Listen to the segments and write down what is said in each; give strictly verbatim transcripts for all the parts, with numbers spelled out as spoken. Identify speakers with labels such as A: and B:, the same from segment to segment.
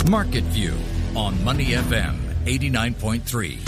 A: Market View on Money F M eighty-nine point three.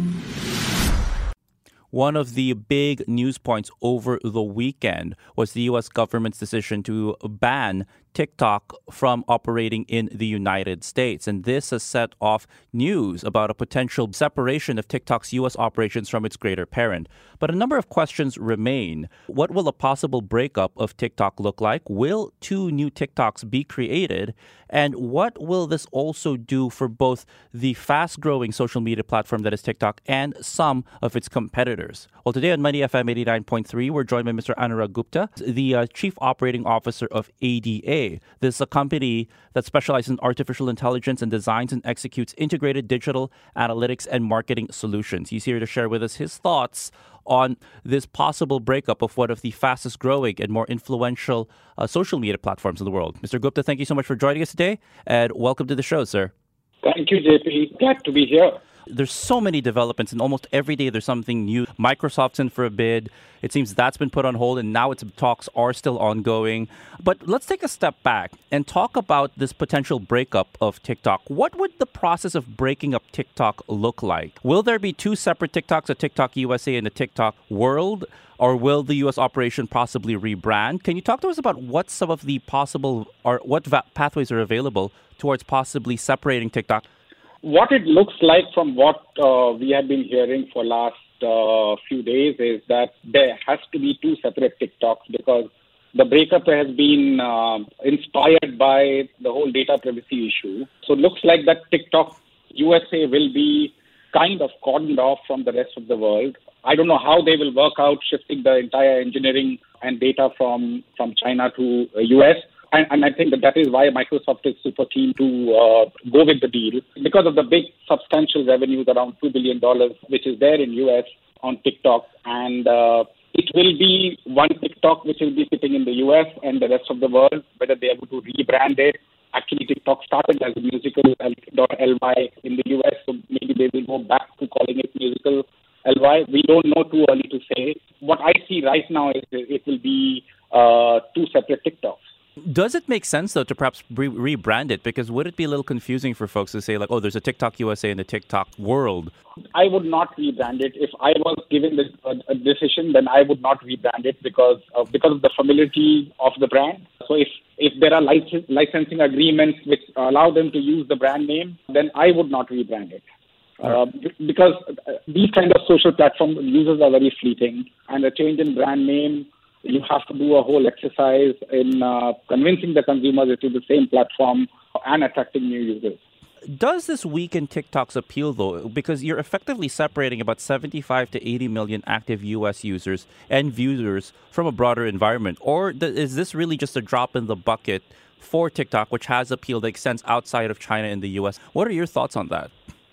B: One of the big news points over the weekend was the U S government's decision to ban TikTok from operating in the United States. And this has set off news about a potential separation of TikTok's U S operations from its greater parent. But a number of questions remain. What will a possible breakup of TikTok look like? Will two new TikToks be created? And what will this also do for both the fast-growing social media platform that is TikTok and some of its competitors? Well, today on Money F M eighty-nine point three, we're joined by Mister Anurag Gupta, the uh, Chief Operating Officer of A D A. This is a company that specializes in artificial intelligence and designs and executes integrated digital analytics and marketing solutions. He's here to share with us his thoughts on this possible breakup of one of the fastest growing and more influential uh, social media platforms in the world. Mister Gupta, thank you so much for joining us today, and welcome to the show, sir.
C: Thank you, J P. Glad to be here.
B: There's so many developments, and almost every day there's something new. Microsoft's in for a bid. It seems that's been put on hold, and now its talks are still ongoing. But let's take a step back and talk about this potential breakup of TikTok. What would the process of breaking up TikTok look like? Will there be two separate TikToks, a TikTok U S A and a TikTok World? Or will the U S operation possibly rebrand? Can you talk to us about what some of the possible, or what va- pathways are available towards possibly separating TikTok?
C: What it looks like from what uh, we have been hearing for last uh, few days is that there has to be two separate TikToks because the breakup has been uh, inspired by the whole data privacy issue. So it looks like that TikTok U S A will be kind of cordoned off from the rest of the world. I don't know how they will work out shifting the entire engineering and data from, from China to uh, U S. And, and I think that that is why Microsoft is super keen to uh, go with the deal because of the big substantial revenues around two billion dollars, which is there in U S on TikTok. And uh, it will be one TikTok which will be sitting in the U S and the rest of the world, whether they are able to rebrand it. Actually, TikTok started as a musical dot L Y in the U S, so maybe they will go back to calling it musical L Y. We don't know, too early to say. What I see right now is it will be uh, two separate TikToks.
B: Does it make sense, though, to perhaps re- rebrand it? Because would it be a little confusing for folks to say, like, oh, there's a TikTok U S A and a TikTok World?
C: I would not rebrand it. If I was given this uh, a decision, then I would not rebrand it because of, because of the familiarity of the brand. So if, if there are license, licensing agreements which allow them to use the brand name, then I would not rebrand it. Uh, because these kind of social platform users are very fleeting, and a change in brand name, you have to do a whole exercise in uh, convincing the consumers it is the same platform and attracting new users.
B: Does this weaken TikTok's appeal, though? Because you're effectively separating about seventy-five to eighty million active U S users and viewers from a broader environment. Or th- is this really just a drop in the bucket for TikTok, which has appeal that extends outside of China and the U S? What are your thoughts on that?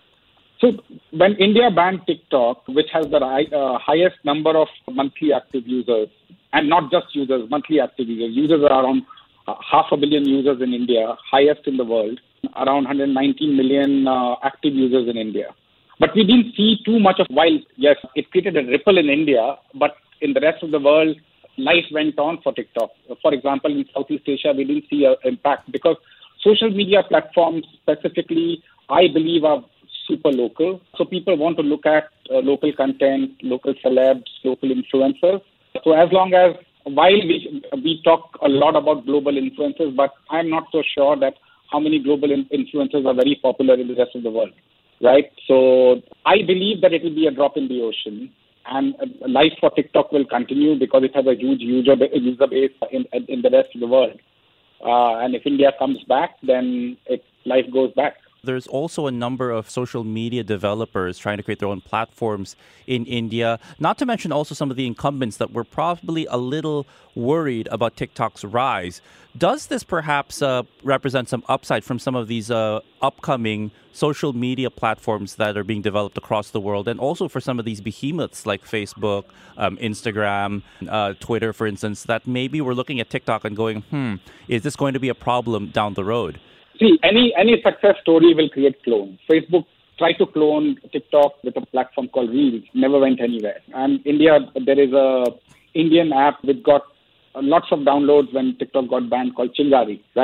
C: So when India banned TikTok, which has the uh, highest number of monthly active users, and not just users, monthly active users, users are around uh, half a billion users in India, highest in the world, around one hundred nineteen million uh, active users in India. But we didn't see too much of, while, yes, it created a ripple in India, but in the rest of the world, life went on for TikTok. For example, in Southeast Asia, we didn't see an impact because social media platforms specifically, I believe, are super local. So people want to look at uh, local content, local celebs, local influencers. So as long as, while we, we talk a lot about global influencers, but I'm not so sure that how many global in- influencers are very popular in the rest of the world, right? So I believe that it will be a drop in the ocean, and uh, life for TikTok will continue because it has a huge user, user base in, in the rest of the world. Uh, and if India comes back, then it, life goes back.
B: There's also a number of social media developers trying to create their own platforms in India, not to mention also some of the incumbents that were probably a little worried about TikTok's rise. Does this perhaps uh, represent some upside from some of these uh, upcoming social media platforms that are being developed across the world, and also for some of these behemoths like Facebook, um, Instagram, uh, Twitter, for instance, that maybe we're looking at TikTok and going, hmm, is this going to be a problem down the road?
C: See, any any success story will create clones. Facebook tried to clone TikTok with a platform called Reels, never went anywhere. And India, there is a Indian app which got lots of downloads when TikTok got banned called Chingari, right?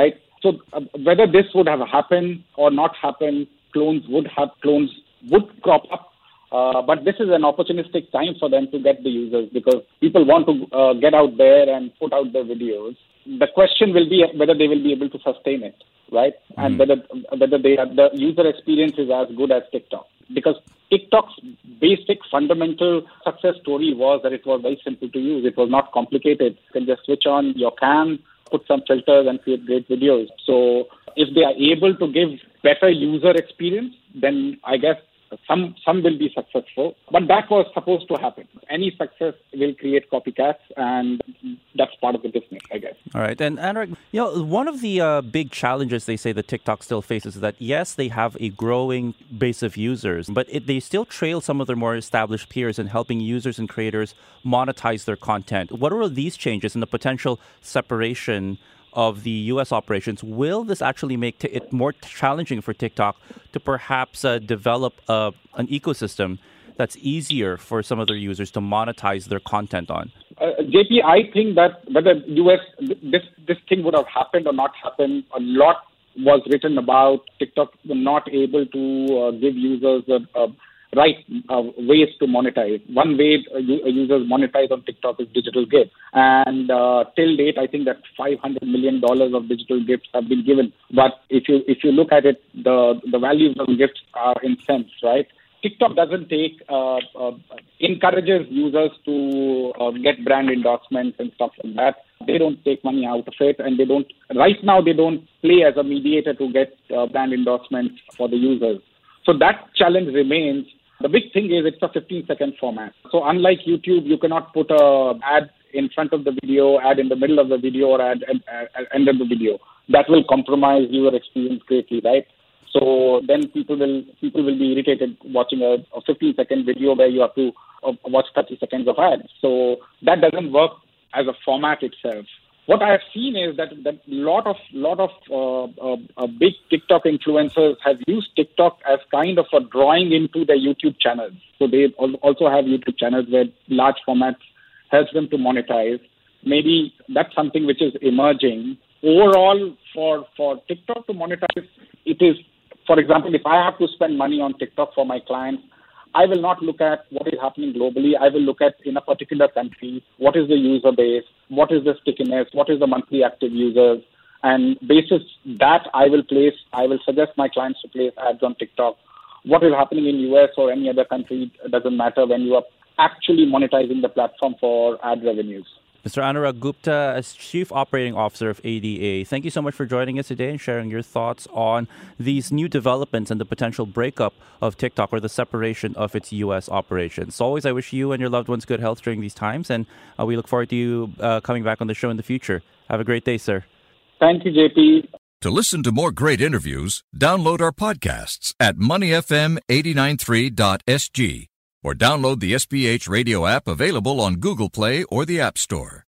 C: So uh, whether this would have happened or not happened, clones would have clones would crop up. Uh, but this is an opportunistic time for them to get the users because people want to uh, get out there and put out their videos. The question will be whether they will be able to sustain it, right? Mm-hmm. And whether whether they are, the user experience is as good as TikTok. Because TikTok's basic fundamental success story was that it was very simple to use. It was not complicated. You can just switch on your cam, put some filters and create great videos. So if they are able to give better user experience, then I guess some some will be successful. But that was supposed to happen. Any success will create copycats, and that's part of the business, I guess.
B: All right. And Anurag, you know, one of the uh, big challenges they say that TikTok still faces is that, yes, they have a growing base of users, but it, they still trail some of their more established peers in helping users and creators monetize their content. What are these changes and the potential separation of the U S operations? Will this actually make t- it more challenging for TikTok to perhaps uh, develop uh, an ecosystem that's easier for some of their users to monetize their content on?
C: Uh, J P, I think that whether U S this this thing would have happened or not happened, a lot was written about TikTok not able to uh, give users a, a right uh, ways to monetize. One way uh, users monetize on TikTok is digital gifts. And uh, till date, I think that five hundred million dollars of digital gifts have been given. But if you if you look at it, the, the values of gifts are in cents, right? TikTok doesn't take, uh, uh, encourages users to uh, get brand endorsements and stuff like that. They don't take money out of it, and they don't, right now they don't play as a mediator to get uh, brand endorsements for the users. So that challenge remains. The big thing is it's a fifteen second format. So unlike YouTube, you cannot put a ad in front of the video, ad in the middle of the video, or ad at end of the video. That will compromise user experience greatly, right? So then people will people will be irritated watching a, a fifteen second video where you have to uh, watch thirty seconds of ads. So that doesn't work as a format itself. What I have seen is that that lot of lot of uh, uh, uh, big TikTok influencers have used TikTok as kind of a drawing into their YouTube channels. So they also have YouTube channels where large formats helps them to monetize. Maybe that's something which is emerging. Overall, for for TikTok to monetize, it is, for example, if I have to spend money on TikTok for my clients, I will not look at what is happening globally. I will look at in a particular country, what is the user base, what is the stickiness, what is the monthly active users, and basis that I will place, I will suggest my clients to place ads on TikTok. What is happening in U S or any other country doesn't matter when you are actually monetizing the platform for ad revenues.
B: Mister Anurag Gupta, as Chief Operating Officer of A D A, thank you so much for joining us today and sharing your thoughts on these new developments and the potential breakup of TikTok or the separation of its U S operations. So always, I wish you and your loved ones good health during these times, and uh, we look forward to you uh, coming back on the show in the future. Have a great day, sir.
C: Thank you, J P.
A: To listen to more great interviews, download our podcasts at money f m eight nine three dot s g or download the S B H radio app available on Google Play or the App Store.